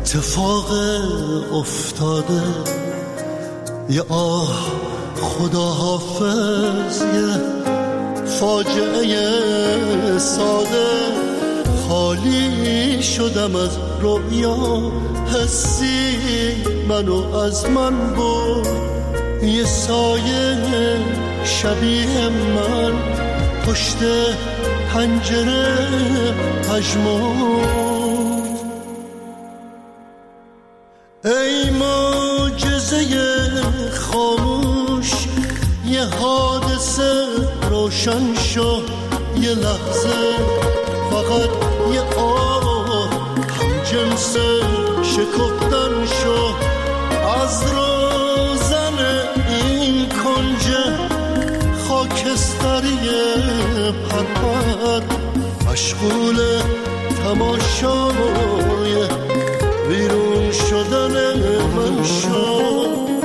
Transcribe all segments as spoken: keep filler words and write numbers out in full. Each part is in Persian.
اتفاق افتاده، یه آه خدا حافظ، یه فاجعه ساده. خالی شدم از رویا، حسی منو از من برد. یه سایه شبیه من پشت پنجره پژمرد. ای معجزه خاموش، یه حادثه روشن شو. یه لحظه فقط یه آه هم جنس شکفتن شو. از روزن این کنج خاکستری پرپر، مشغول تماشای بیرون شدن من شو.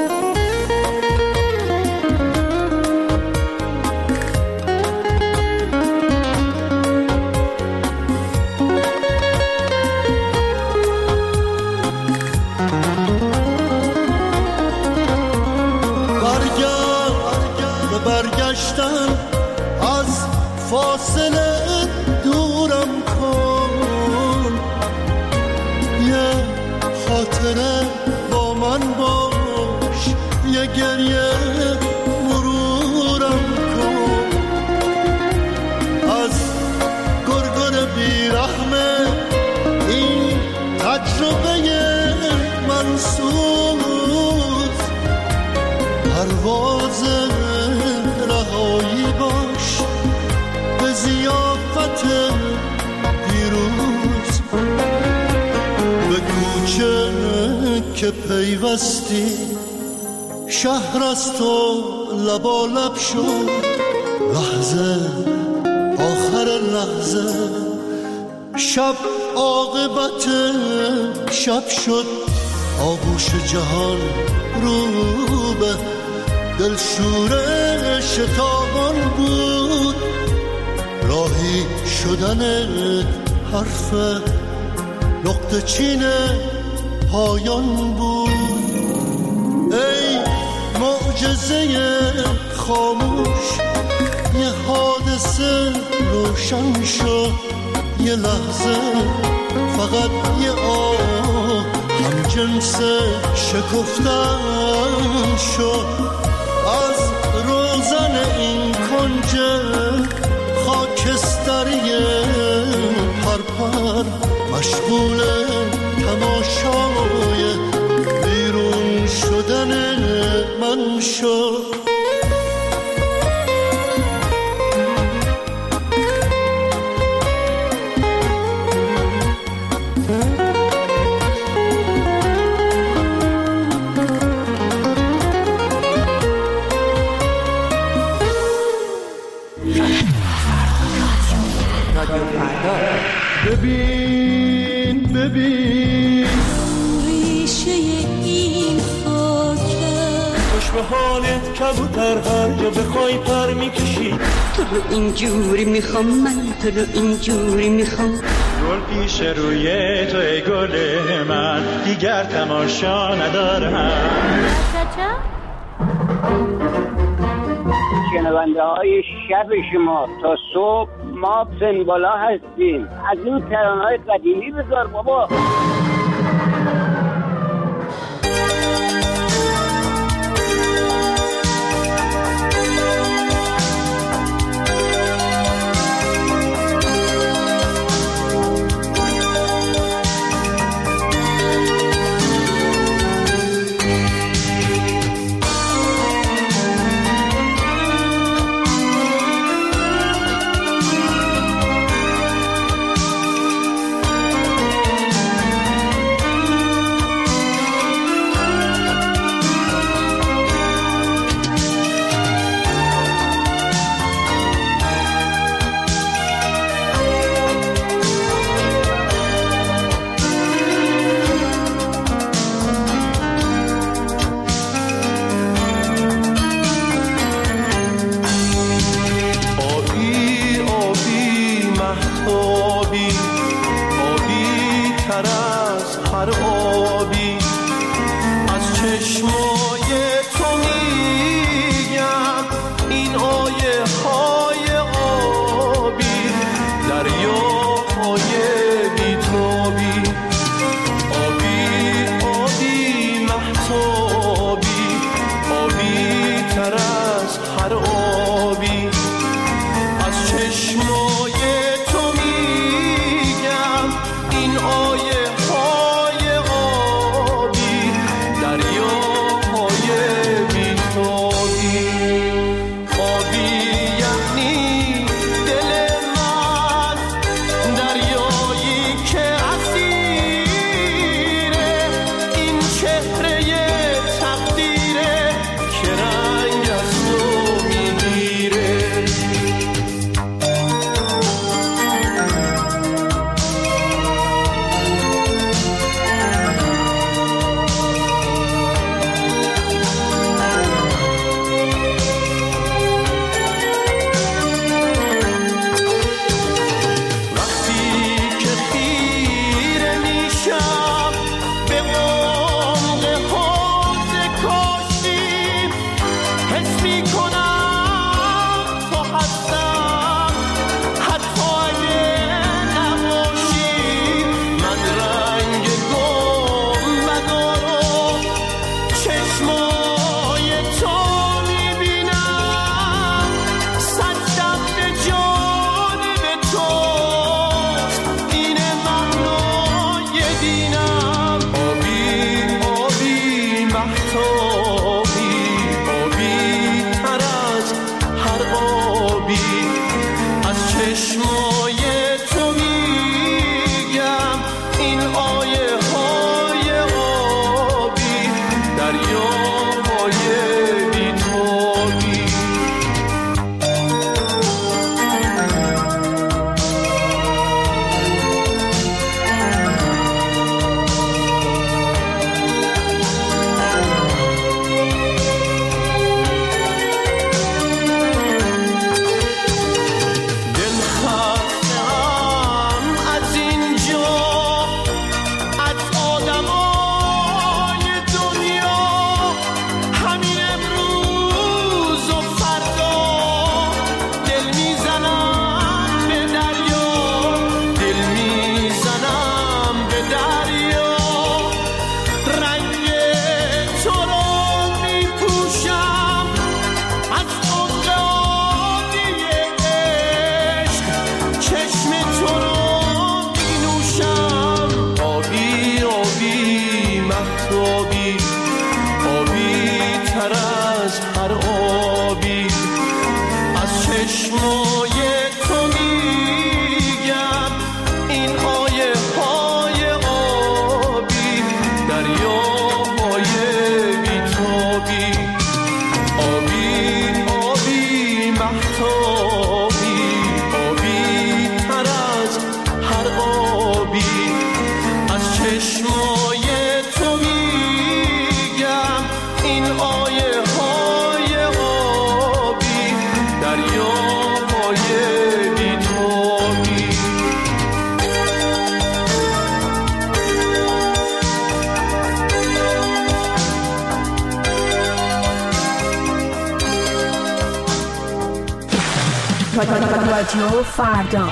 از فاصله دورم کن، یه خاطره با من باش، یه گریه مرورم کن. از گرگر بیرحمه این تجربه منسوز، پرواز رهایی باش به ضیافت دیروز. به کوچه که پیوستی شهر از تو لبالب شد. لحظه آخر لحظه شب عاقبت شب شد. آغوش جهان رو به دلشوره شتابان بود. راهی شدنت حرف نقطه چین پایان بود. ای معجزه خاموش، یه حادثه روشن شد. یه لحظه فقط یه آه هم جنس شکفتن شد. از روزن این کنج خاکستری پرپر، مشغول تماشای بیرون شدن من شد. ببین ببین ریشه این خاکه، خوش به حالت کبوتر، هر جا بخوای پر میکشی. تو رو اینجوری میخوام، من تو رو اینجوری میخوام. گل پیش روی تو ای گل من، دیگر تماشا ندارم. شنونده های شب شما تا صبح ما پسن بالا هستیم. از این ترانه های قدیمی بذار بابا. آبی. از چشمای تو میگم این آیه های آبی، دریای بیتابی. آبی آبی مهتابی، آبی تر از هر آبی. از چشمای تو میگم این آیه های آبی، دریای بیتابی. آبی یعنی دل من، دریایی که اسیره این چهره تقدیره که رنگ از تو میگیره. رادیو فردا.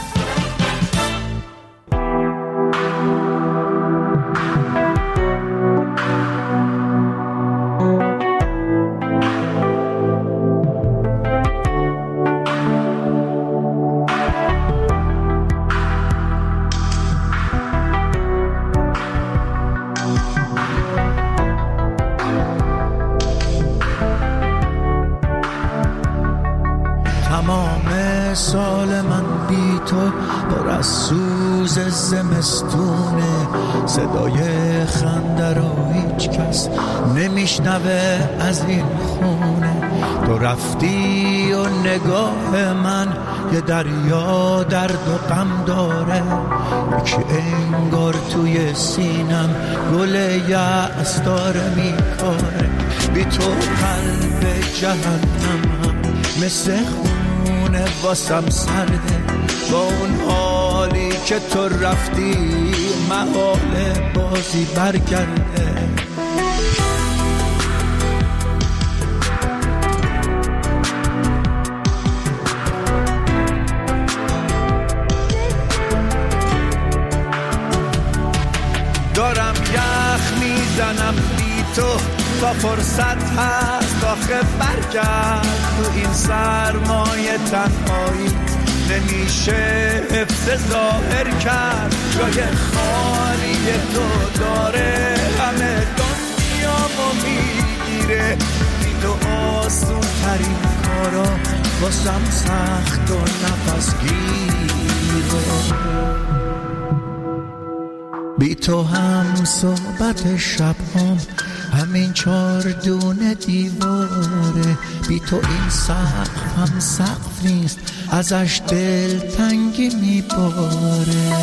زمستونه صدای خنده رو هیچ کس نمیشنوه از این خونه. تو رفتی و نگاه من یه دریا درد و غم داره، یکی انگار توی سینم گل یأس داره میکاره. بی تو قلب جهنمم مثل خونه واسم سرده، با اون حال حالی که تو رفتی محال بازی برگرده. دارم یخ میزنم بی تو تا فرصت هست آخه برگرد. تو این سرمایه تنهایی نمیشه حفظ ظاهر کرد. جای خالی تو داره همه دنیامو میگیره. بی تو آسون ترین کارا واسم سخت و نفس گیره. بی تو هم صحبت شب هم همین چار دونه دیواره. بی تو این سقف هم سقف نیست ازش دل تنگی میباره.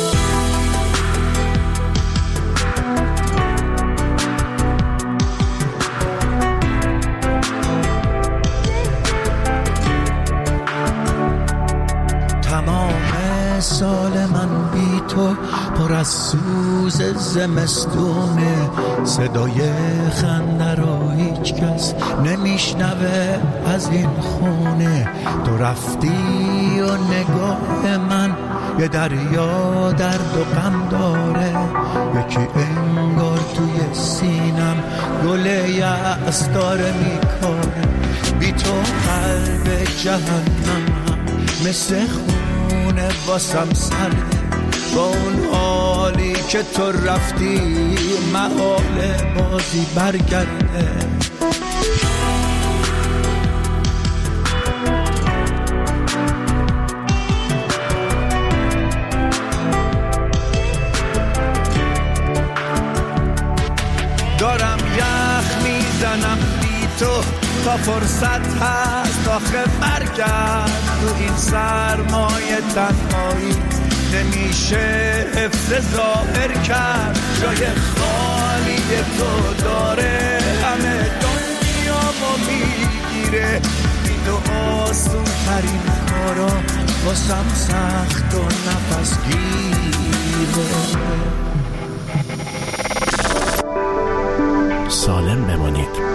سال من بی تو پر از سوز زمستونه. صدای خنده رو هیچ کس نمیشنوه از این خونه. تو رفتی و نگاه من یه دریا درد و غم داره. یکی انگار توی سینم گل یأس داره میکاره. بی تو قلب جهنم مثل خونه واسم سرده. با اون حالی که تو رفتی محال بازی برگرده. دارم یخ میزنم بی تو تا فرصت هست آخه برگرد. تو این سرمایه تنهایی نمیشه حفظ ظاهر کرد. جای خالی تو داره همه دنیامو میگیره. بی تو آسون ترین کارا واسم سخت و نفس گیره. سالم بمانید.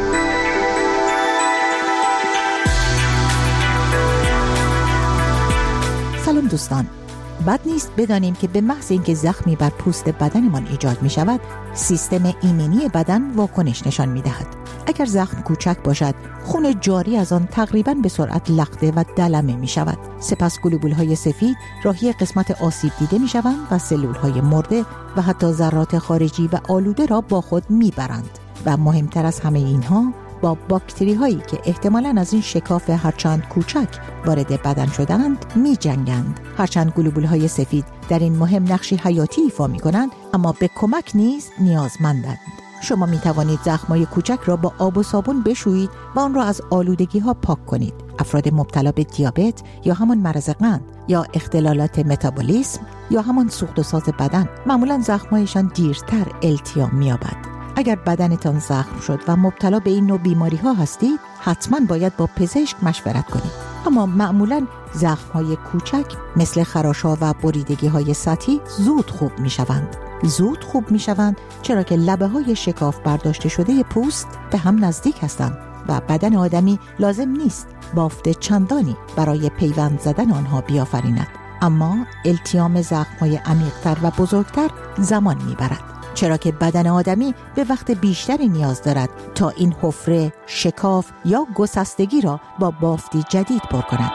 سلام دوستان، بد نیست بدانیم که به محض اینکه زخمی بر پوست بدنمان ایجاد می شود، سیستم ایمنی بدن واکنش نشان می دهد. اگر زخم کوچک باشد، خون جاری از آن تقریباً به سرعت لخته و دلمه می شود. سپس گلوبول های سفید راهی قسمت آسیب دیده می شوند و سلول های مرده و حتی ذرات خارجی و آلوده را با خود می برند. و مهمتر از همه اینها، با باکتری هایی که احتمالاً از این شکاف هرچند کوچک وارد بدن شدند می جنگند. هرچند گلوبول های سفید در این مهم نقشی حیاتی ایفا می کنند، اما به کمک نیز نیازمندند. شما می توانید زخم‌های کوچک را با آب و صابون بشویید و آن را از آلودگی ها پاک کنید. افراد مبتلا به دیابت یا همان مرض قند یا اختلالات متابولیسم یا همان سوخت و ساز بدن معمولاً زخم‌هایشان دیرتر التیام می‌یابد. اگر بدنتان زخم شد و مبتلا به این نوع بیماری ها هستید، حتما باید با پزشک مشورت کنید. اما معمولا زخم های کوچک مثل خراش ها و بریدگی های سطحی زود خوب می شوند. زود خوب می شوند چرا که لبه های شکاف برداشته شده پوست به هم نزدیک هستند و بدن آدمی لازم نیست بافت چندانی برای پیوند زدن آنها بیافریند. اما التیام زخم های عمیق‌تر و بزرگتر زمان می برد، چرا که بدن آدمی به وقت بیشتری نیاز دارد تا این حفره، شکاف یا گسستگی را با بافتی جدید پر کند.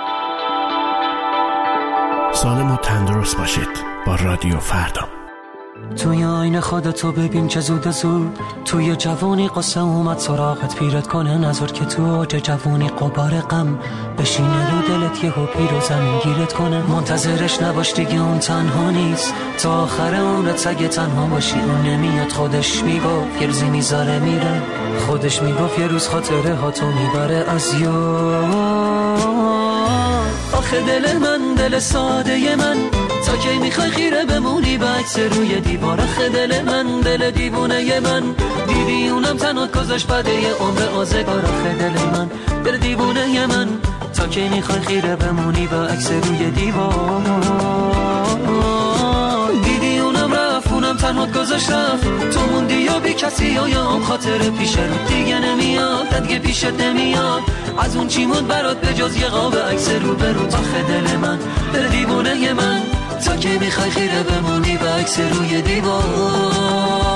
سالم و تندرست باشید با رادیو فردا. توی آینه خودتو ببین چه زود زود، توی جوانی قصه اومد سراغت پیرت کنه، نظر که تو اوج جوانی قبار غم بشینه رو دلت یهو پیر و زمین گیرت کنه. منتظرش نباش دیگه اون تنها نیست، تا آخر عمرت اگه تنها باشی اون نمیاد. خودش میگفت یه روزی میذاره میره، خودش میگفت یه روز خاطره ها تو میبره از یاد. آخه دل من دل ساده من، تا کی میخوای خیره بمونی به عکس روی دیوار؟ آخه دل من دل دیوونه من، دیدی اونم تنها گذاشت بده یه عمر آزگار. آخه دل من دل دیوونه من، تا کی میخوای خیره بمونی به عکس روی دیوار؟ گذاشت رفت، تو موندی یا بی کسی یا یا هم خاطر پیش رو دیگه نمیاد، دیگه پیشت نمیاد. از اون چی موند برات به جز یه قاب عکس رو به رو. آخه دل من دل دیوونه من، تا که میخوای خیره بمونی به عکس روی دیوار.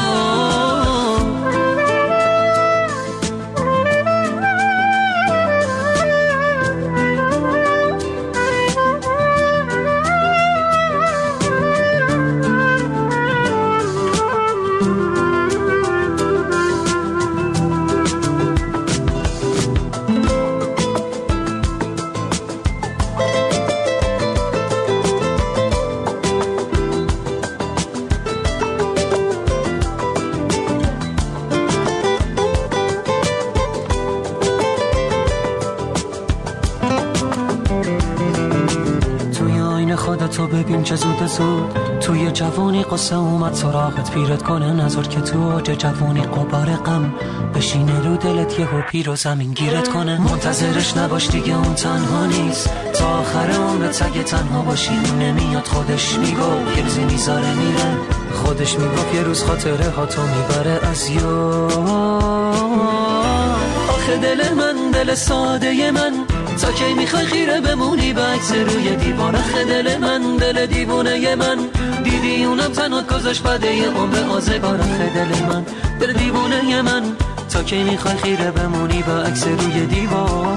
تو ببین چه زود زود توی جوانی قصه اومد سراغت پیرت کنه، نظر که تو اوج جوانی قبار غم بشینه رو دلت یهو پیر و زمین گیرت کنه. منتظرش نباش دیگه اون تنها نیست، تا آخر عمرت اگه تنها باشی نمیاد. خودش میگفت یه روزی میذاره میره، خودش میگفت یه روز خاطره ها تو میبره از یاد. آخه دل من دل ساده من، تا کی میخوای خیره بمونی به عکس روی دیوار. آخه دل من دل دیوونه من، دیدی اونم تنها گذاشت بده یه عمر آزگار. آخه دل من دل دیوونه من، تا کی میخوای خیره بمونی به عکس روی دیوار.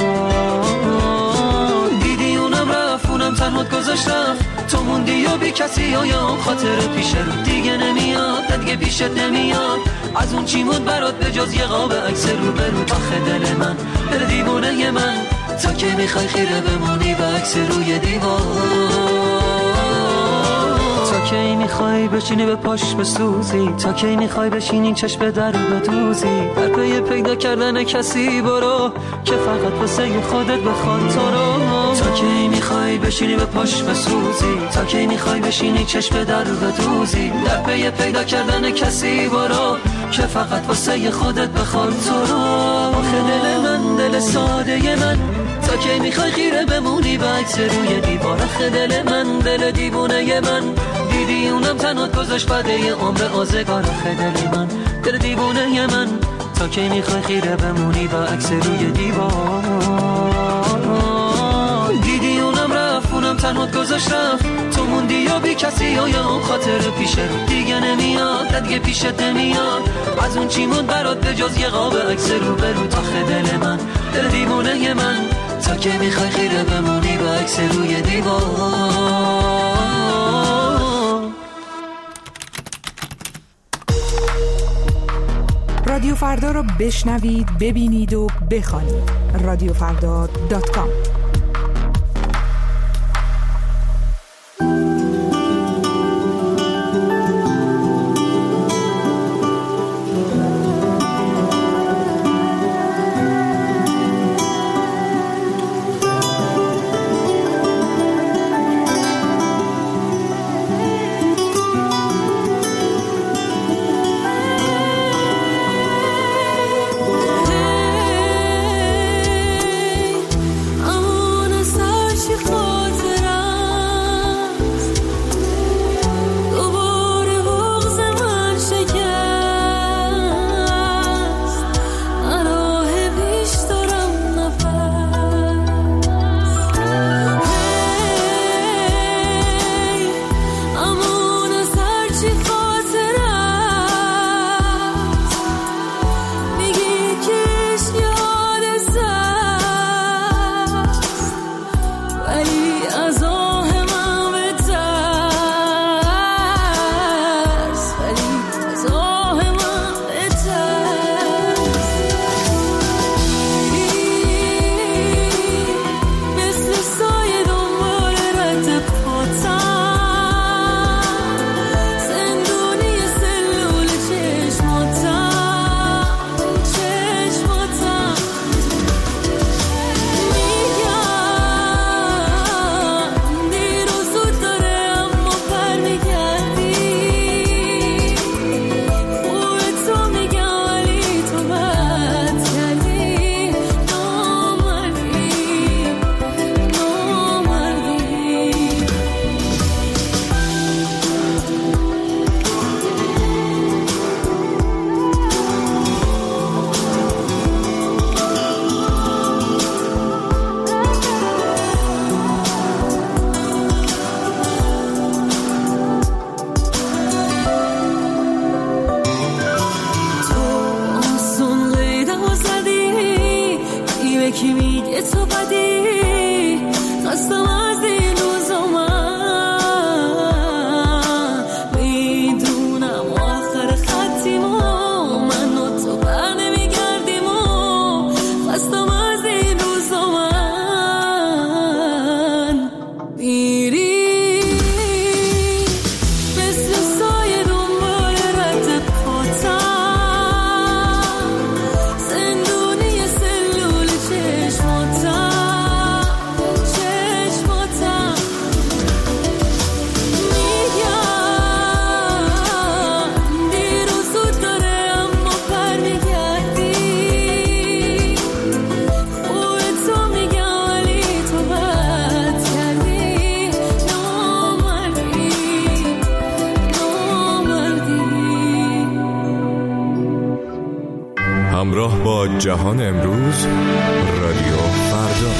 دیدی اونم رفت اونم تنها گذاشت رفت، تو موندی یا بی کسی یا یا هم خاطر پیش رو دیگه نمیاد، دیگه پیشت نمیاد. از اون چی موند برات به جز یه قاب عکس رو به رو. آخه دل من دل دیوونه من، تا که میخوای خیره بمونی به عکس روی دیوار. تا کی میخوای بشینی به پاش بسوزی، تا کی میخوای بشینی چشم در بدوزی. در پی پیدا کردن کسی برو که فقط واسه خودت بخواد تو رو. تا کی میخوای بشینی به پاش بسوزی، تا کی میخوای بشینی چشم در بدوزی. در پی پیدا کردن کسی برو که فقط واسه خودت بخواد تو رو. آخه دل من دل ساده من، تا کی میخوای خیره بمونی به عکس روی دیوار. آخه دل من دل دیوونه من، دیدی اونم تنها گذاشت بده یه عمر آزگار. آخه دل من دل دیوونه من، تا کی میخوای خیره بمونی به عکس روی دیوار. دیدی اونم رفت اونم تنها گذاشت رفت، تو موندی یا بی کسی یا یا اون خاطر پیش رو دیگه نمیاد، دیگه پیشت نمیاد. از اون چی موند برات به جز یه قاب عکس رو به رو. آخه دل من دل دیوونه من، تا که میخوای خیره بمونی به عکس روی دیوار. رادیو فردا رو بشنوید، ببینید و بخوانید. رادیو فردا دات کام. I'm همراه با جهان امروز، رادیو فردا.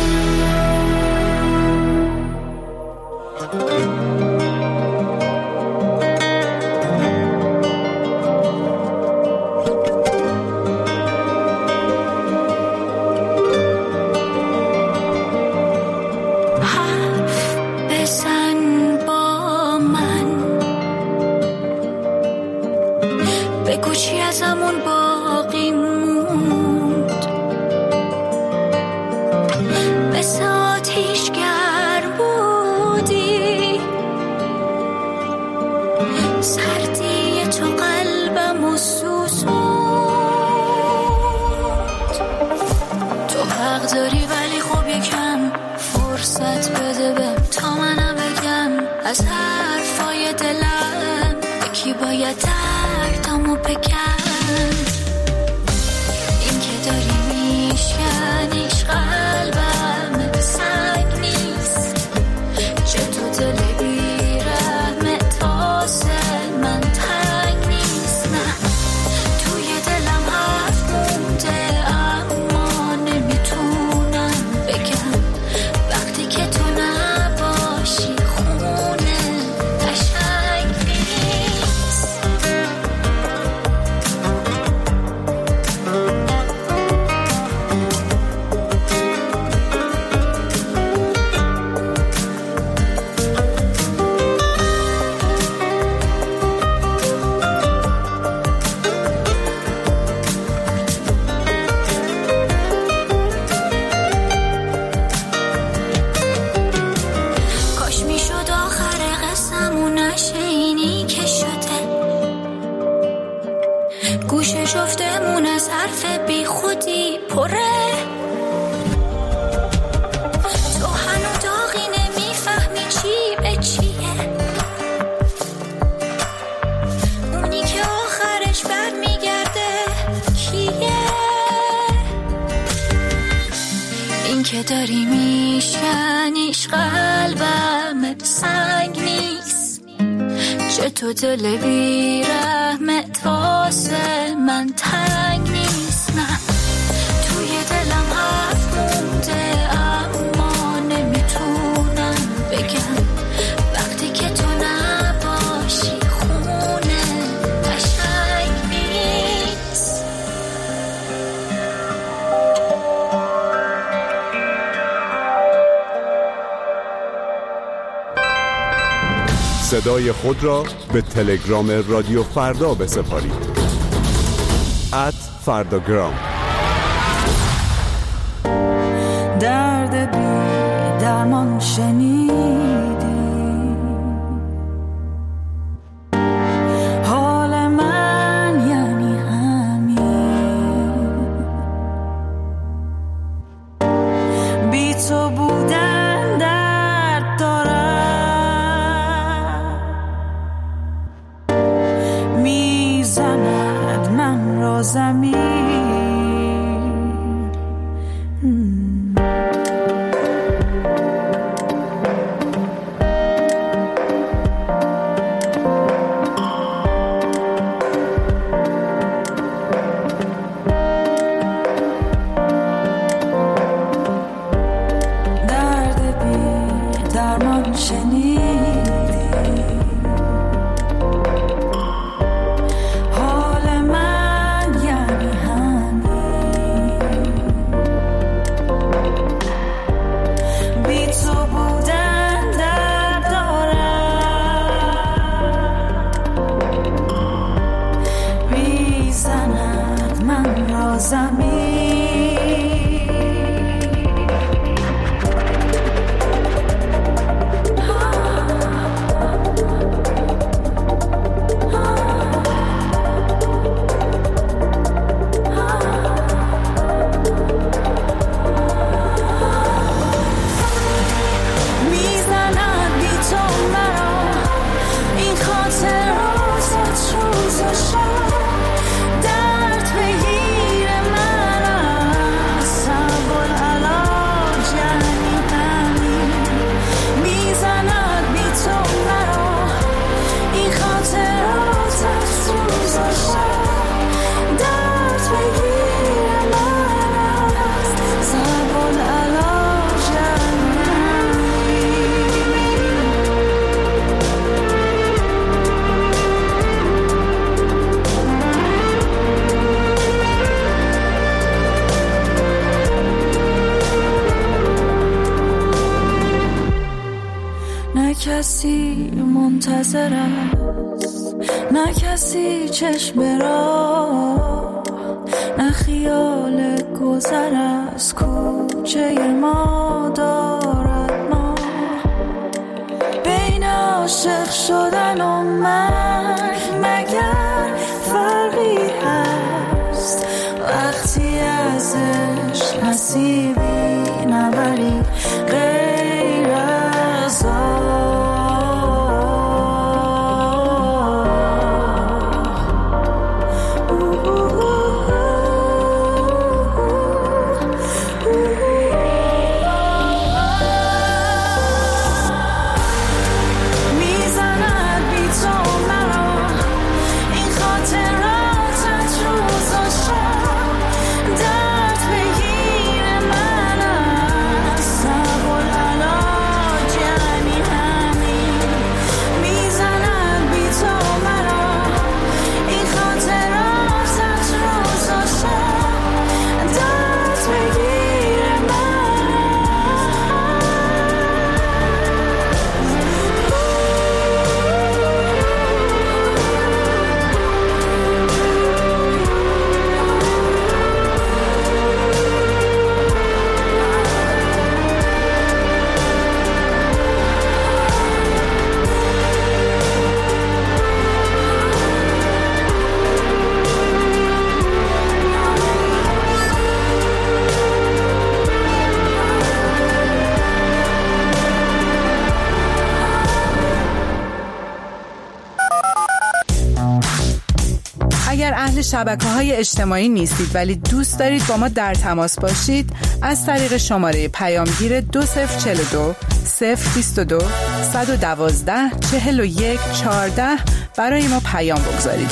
که داری میشکنیش قلبم سنگ نیست، چطور دل بی رحمت واسه من تنگ نیست. نه توی دلم حرف مونده اما نمیتونم بگم وقتی که تو نباشی خونه قشنگ نیست. صدای خود را به تلگرام رادیو فردا بسپارید. ات فرداگرام. درد بی درمان شنیدی، حال من یعنی همین، بی تو بودن درد دارم، میزند من را زمین. درد بگیر من منتظر است، نه کسی چشم راه، نه خیال گذر از کوچه ما دارد. ما بین عاشق شدن و مرگ مگر فرقی هست؟ وقتی ازش نصیبی نبری غیر از شبکه‌های اجتماعی نیستید ولی دوست دارید با ما در تماس باشید، از طریق شماره پیامگیر دو صفر چهل و دو صفر بیست و دو صد و دوازده چهل و یک چهارده برای ما پیام بگذارید.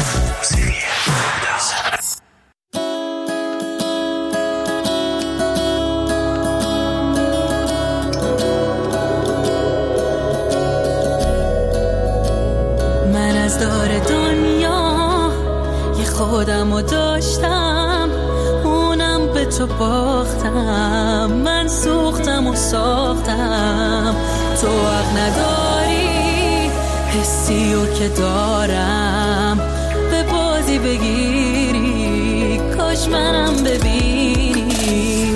من از دار دنیا خودمو داشتم، اونم به تو باختم، من سوختم و ساختم، تو حق نداری حسیو که دارم به بازی بگیری، کاش منم ببینی.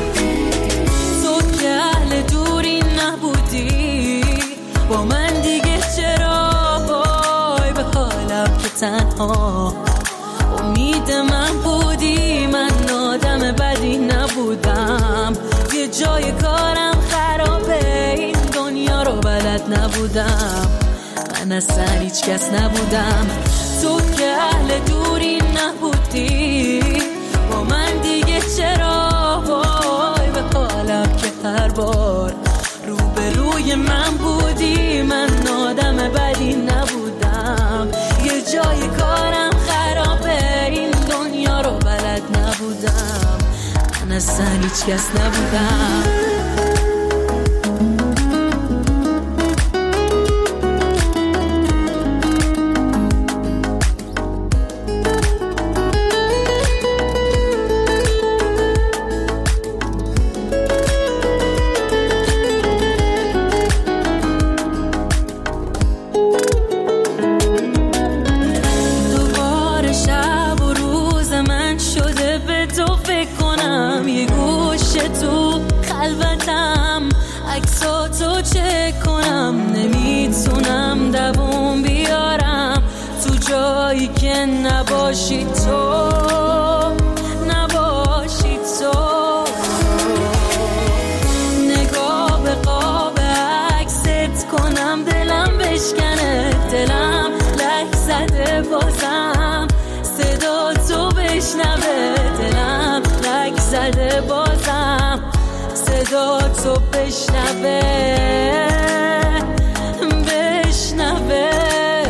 تو که اهل دوری نبودی با من دیگه چرا وای به حالم که تنها امید من بودی، من آدم بدی نبودم، یه جای کارم خرابه این دنیا رو بلد نبودم، من اصلا هیچ کس نبودم. تو که اهل دوری نبودی با من دیگه چرا وای به حالم که هر بار رو به روی من بودی، من آدم بدی نبودم، یه جای کارم خرابه این دنیا رو بلد نبودم، من اصلا هیچ کس نبودم. که نباشی تو نباشی تو، نگاه به قاب عکست کنم دلم بشکنه، دلم لک زده بازم صدا تو بشنوه، دلم لک زده بازم صدا تو بشنوه بشنوه.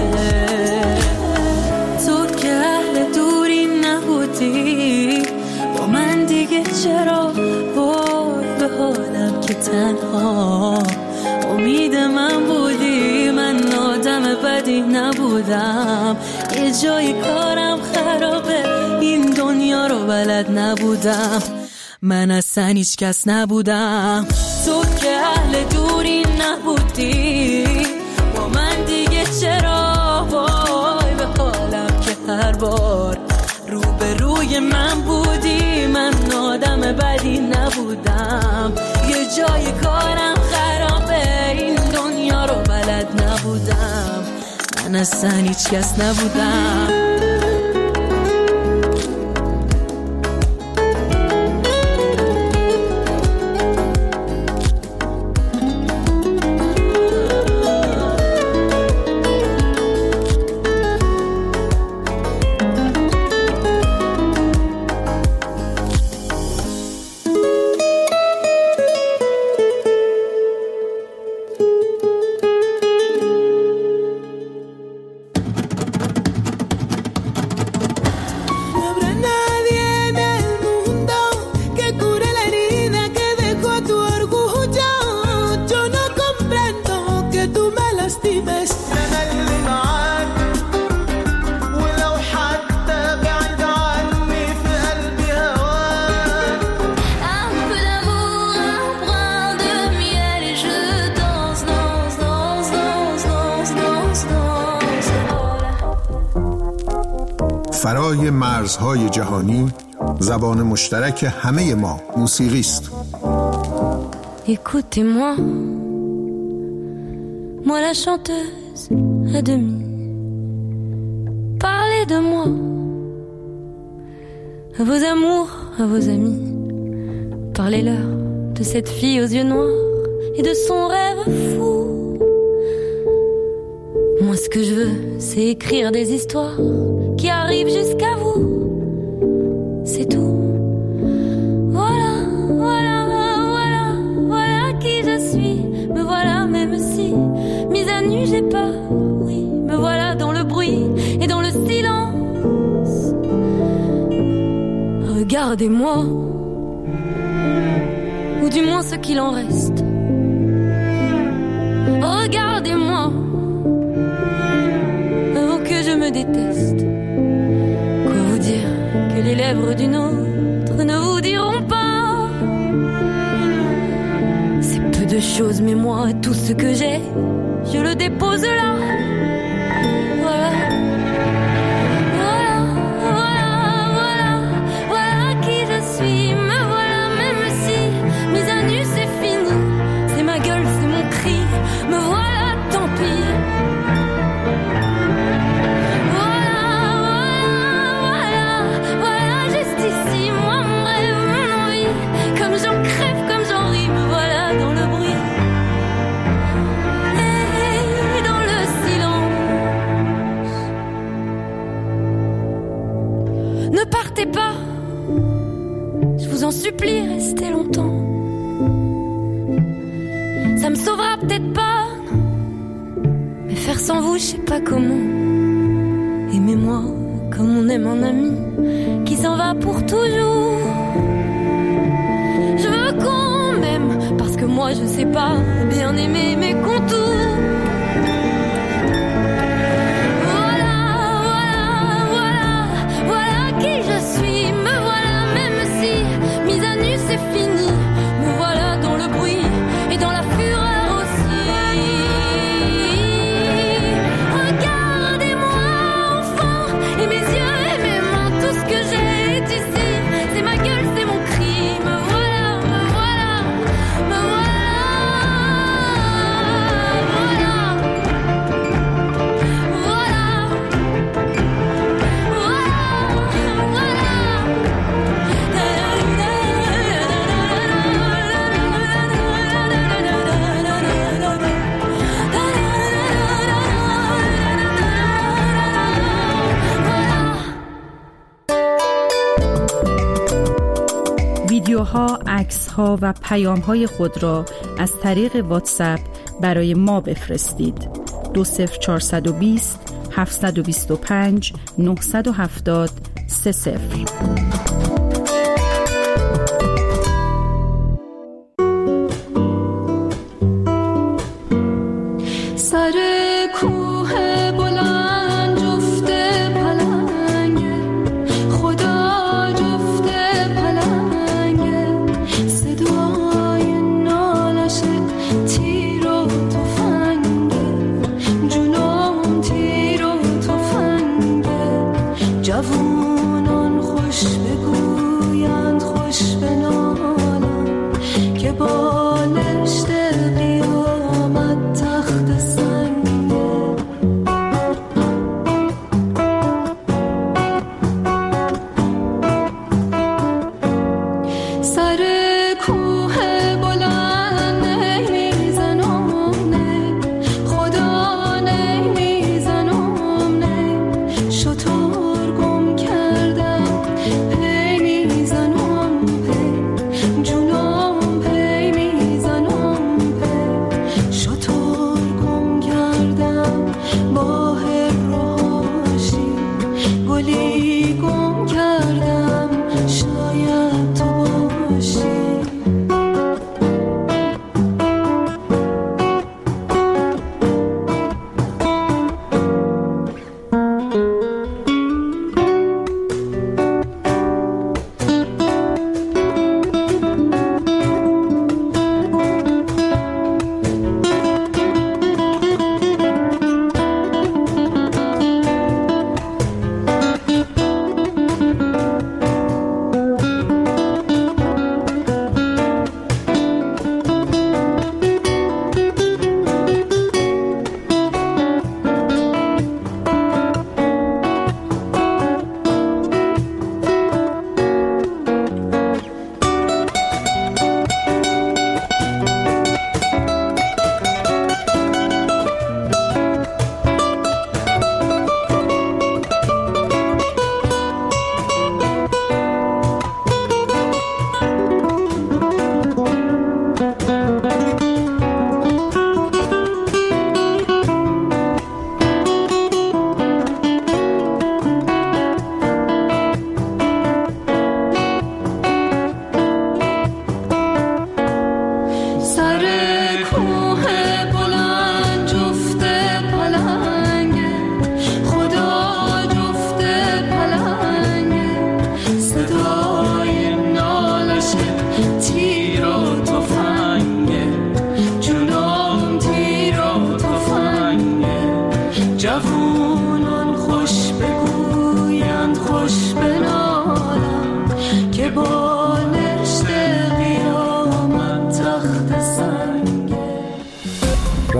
با من دیگه چرا وای به حالم که تنها امید من بودی، من آدم بدی نبودم، یه جای کارم خرابه این دنیا رو بلد نبودم، من اصلا هیچ کس نبودم. تو که اهل دوری نبودی با من دیگه توی من بودی، من آدم بدی نبودم. یه جای کارم خرابه، این دنیا رو بلد نبودم. من اصلا هیچ کس نبودم. فرای مرزهای جهانی زبان مشترک همه ما موسیقی است. Écoutez-moi, moi la chanteuse à demi. Parlez de moi, à vos amours, à vos amis. Parlez-leur de cette fille aux yeux noirs et de son rêve fou. Moi ce que je veux, c'est écrire des histoires qui arrivent jusqu'à vous. C'est tout. Voilà, voilà, voilà, voilà qui je suis. Me voilà même si mise à nu j'ai peur. Oui, me voilà dans le bruit et dans le silence. Regardez-moi, ou du moins ce qu'il en reste. Regardez-moi, avant que je me déteste. Quoi vous dire que les lèvres d'une autre ne vous diront pas. C'est peu de choses, mais moi, tout ce que j'ai, je le dépose là. Voilà. Voilà, voilà, voilà, voilà qui je suis. Me voilà même si mise à nu c'est fini. C'est ma gueule, c'est mon cri. Me voilà, tant pis. Ne partez pas, je vous en supplie, restez longtemps. Ça me sauvera peut-être pas, mais faire sans vous, je sais pas comment. Aimez-moi comme on aime un ami qui s'en va pour toujours. Je veux qu'on m'aime, parce que moi je sais pas bien aimer mes contours. Fini, me voilà dans le bruit et dans la fureur aussi. Regardez-moi enfant, et mes yeux et mes mains, tout ce que j'ai est ici. C'est ma gueule, c'est mon cri. Me voilà, me voilà, me voilà, voilà, voilà, voilà, voilà. ویدیوها، عکس‌ها و پیام‌های خود را از طریق واتساپ برای ما بفرستید. دو صفر چهارصد و بیست هفتصد و بیست و پنج نهصد و هفتاد سه صفر. جوانان خوش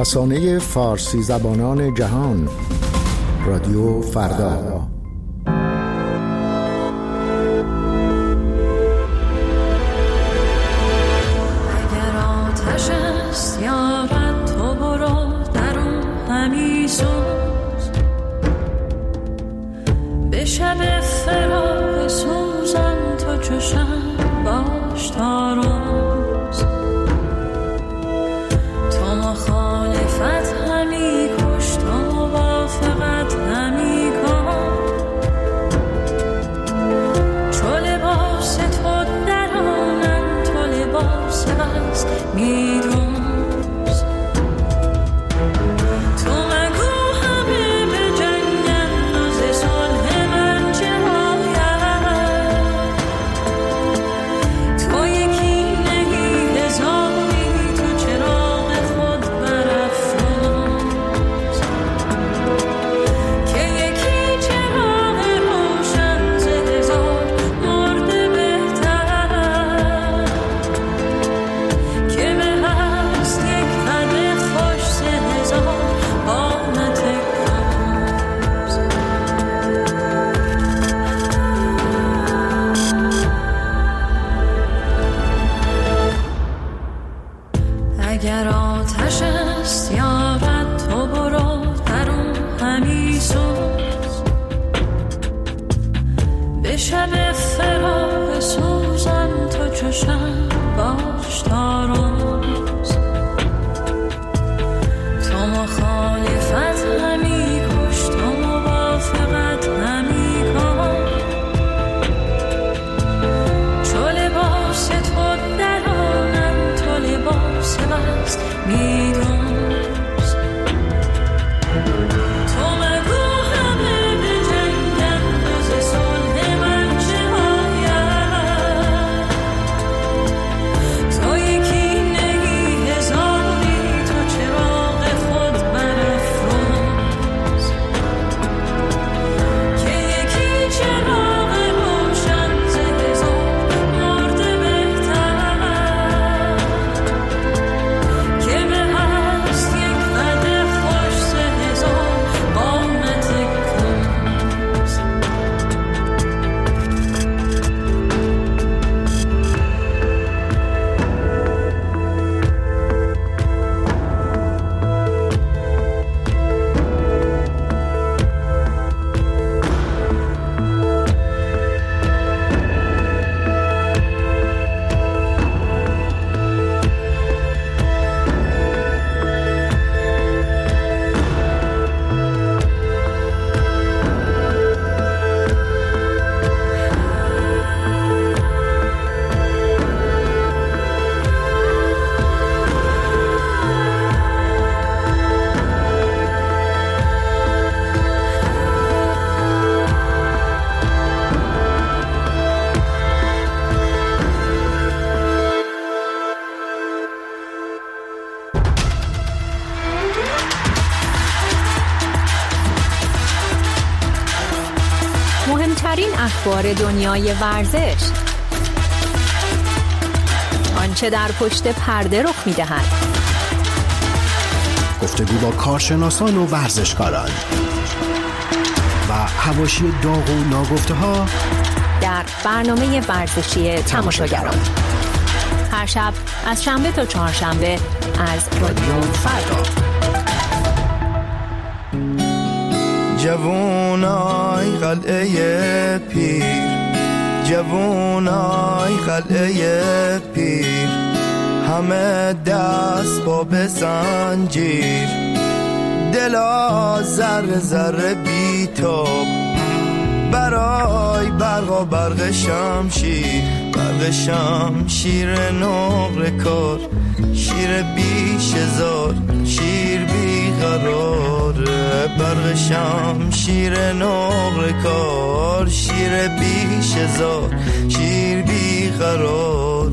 رسانه فارسی زبانان جهان، رادیو فردا. اگر آتش است یارد تو برو در اون همی سوز، به شب فراق سوزان تو چشم باش تا روز. تو مخالفت همی کش، تو موافقت همی کن، چو لباس تو درانم تو لباس بست میدوز. تو مگو همه به جنگن و ز صلح من چه باید، تو یکی نهی هزاری تو چراغ خود برافروز، که یکی چراغ روشن ز هزار مرده بهتر، که به هست یک قدر خوش ز هزار قامت کاز. اگر آتش است یارد تو برو در اون همی سوز، به شب فراق سوزان تو چشم باش تا روز. تو مخالفت همی کش، تو موافقت همی کن، چو لباس تو درانم تو لباس بست میدوز. تو مگو همه به جنگن و ز صلح من چه باید، تو یکی نهی هزاری تو چراغ خود برافروز، که یکی چراغ روشن ز هزار مرده بهتر، که به هست یک قدر خوش ز هزار قامت کنز. مهمترین اخبار دنیای ورزش، آنچه در پشت پرده رخ می‌دهد، گفتگو با کارشناسان و ورزشکاران و حواشی داغ و ناگفته ها در برنامه ورزشی تماشاگران، هر شب از شنبه تا چهارشنبه از رادیو فردا. جوونای قلعه پیر، جوونای قلعه پیر، همه دست با بسنجیر، دلا ذره ذره بی تاب، برای برق و برق شمشیر، برق شمشیر نقره کار، شیر بیش هزار، شیر بی قرار، برق شمشیر نقره کار، شیر بیش هزار، شیر بی قرار.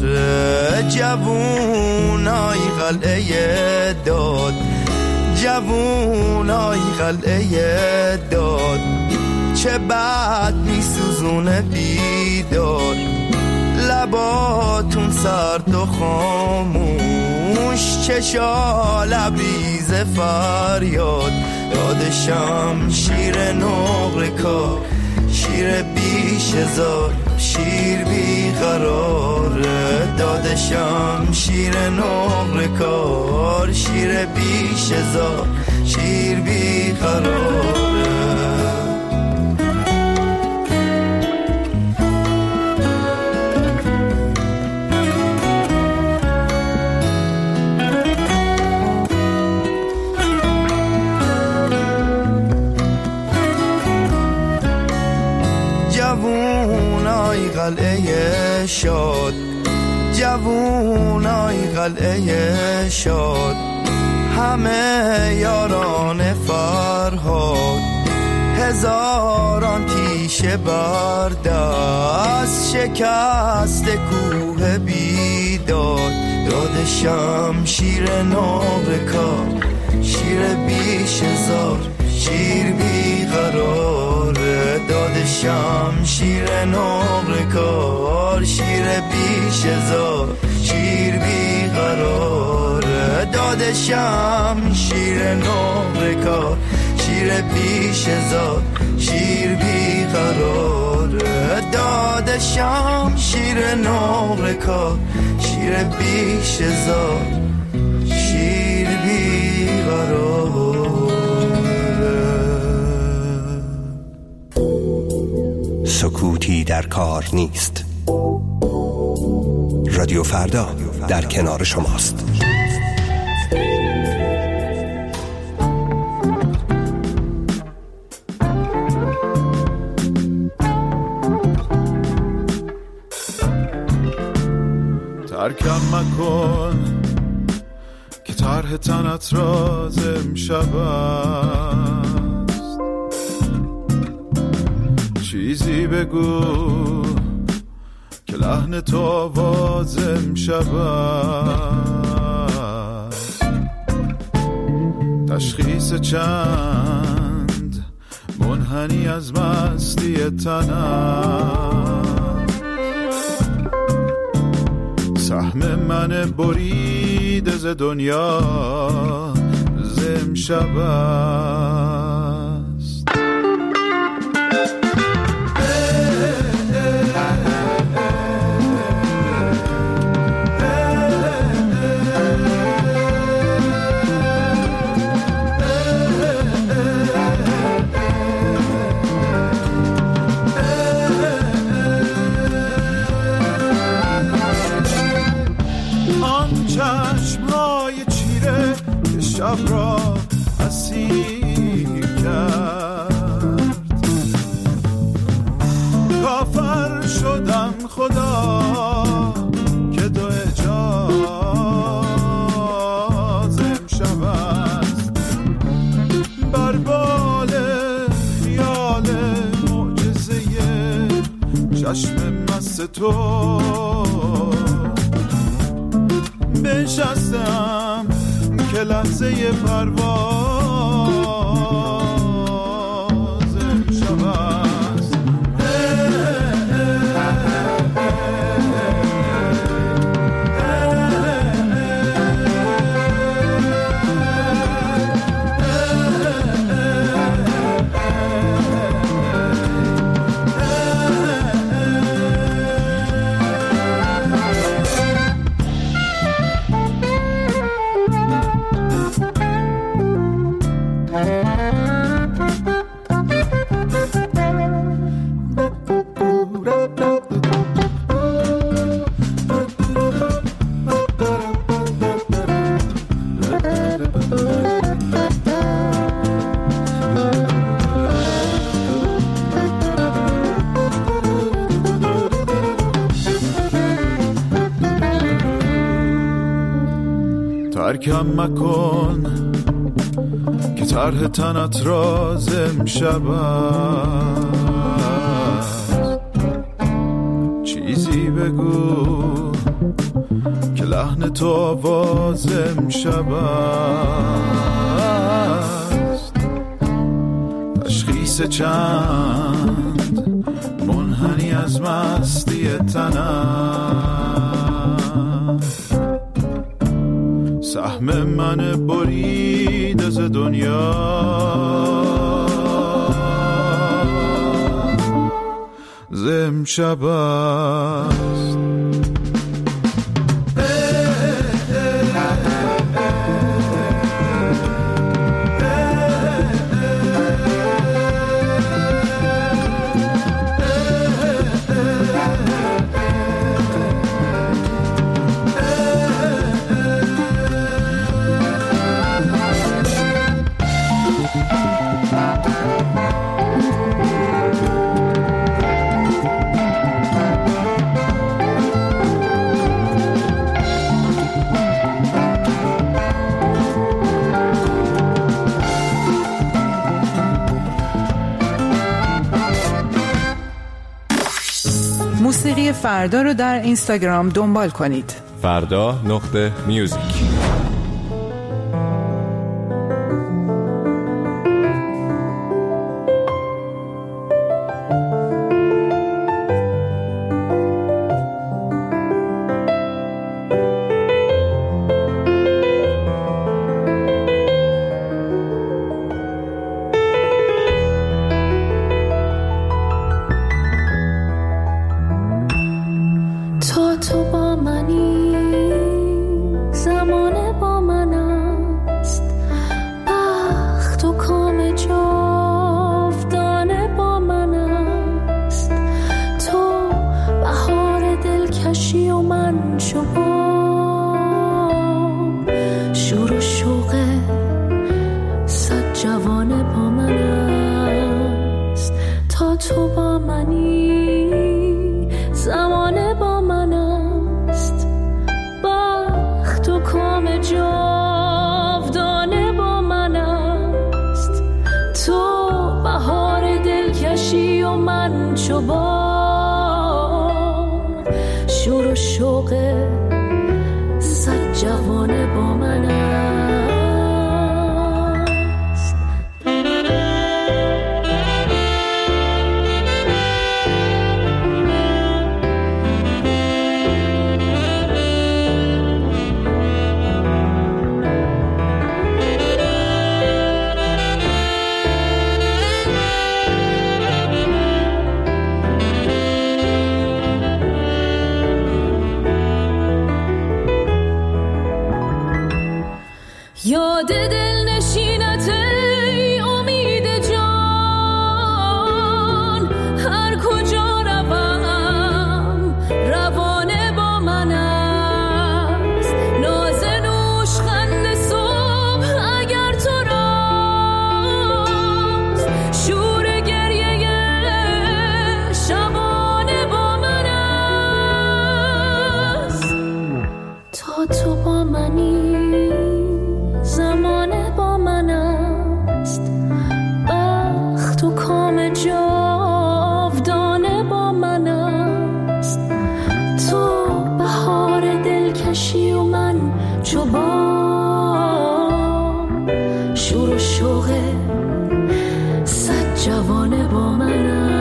جوونای قلعه داد، جوونای قلعه داد، چه بد می سوزونه بیدار، لباتون سرد و خاموش، چشا لبریز فریاد داد شمشیر نقره کار، شیر بیش هزار شیر بی قراره، داد شمشیر نقره کار، شیر بیش هزار شیر بی قراره. جوونای قلعه شاد، جوونای قلعه شاد، همه یاران فرهاد، هزاران تیشه بر دست، شکست کوه بیداد، داد شمشیر نقره کار، شیر بیش هزار شیر بی قراره، داد شمشیر نقره کار، شیر بیش هزار شیر بی قراره، داد شمشیر نقره کار، شیر بیش هزار شیر بی قراره، داد شمشیر نقره کار، شیر بیش هزار شیر بی قراره. سکوتی در کار نیست. رادیو فردا در کنار شماست. ترکم مکن که طرح تنت راز امشب است، چیزی بگو که لحن تو آواز امشب است، تشخیص چند منحنی از مستی تنم، سهم من بریده ز دنیا ز امشب است. شب را اسیر کرد، کافر شدم خدا که دو اجاز امشب است، بر بال خیال معجزه چشم مست تو بنشستم که لحظه پرواز امشب است. ترکم مکن که طرح تنت راز امشب است، چیزی بگو که لحن تو آواز امشب است، تشخیص چند پنهانی از مستی تنم. سهم من برید از دنیا زم شب است. موسیقی فردا رو در اینستاگرام دنبال کنید. فردا نقطه میوزیک. یاد دل نشینت ای امید جان، هر کجا روم روانه با من است. ناز نوش خند صبح اگر تو راست، شور گریه شبانه با من است. تا تو با منی زمانه با من است، بخت و کام جاودانه با من است. تو بهار دلکشی و من چوبان، شور و شوق صد جوانه با من است.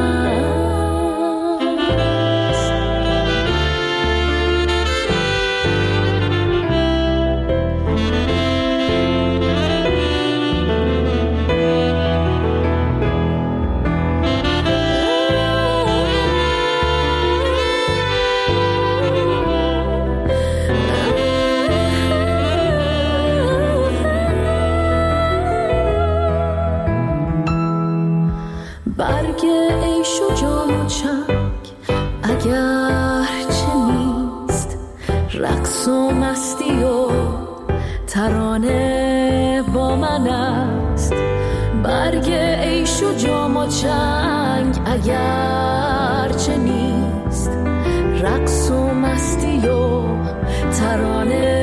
برگ عیش و جام و چنگ اگر چه نیست، رقص و مستی و ترانه با من است. برگ عیش و جام و چنگ اگر چه نیست، رقص و مستی و ترانه